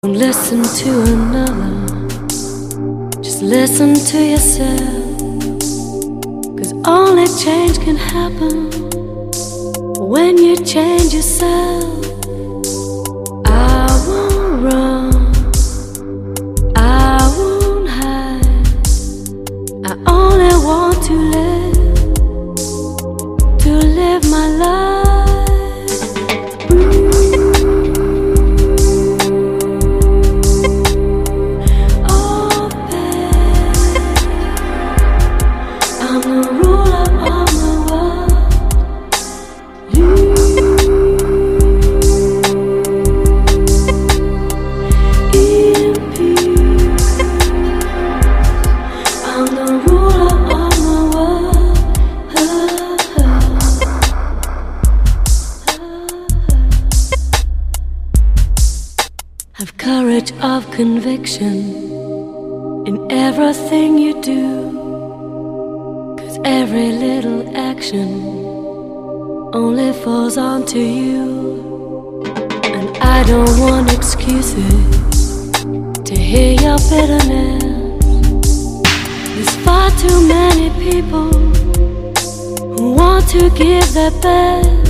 Don't listen to another, just listen to yourself. 'Cause only change can happen when you change yourself. I won't run, I won't hide. I only want to live my life. I'm the ruler of the world. Eat in peace. I'm the ruler of the world. Have courage of conviction in everything you do. Every little action only falls onto you. And I don't want excuses to hear your bitterness. There's far too many people who want to give their best.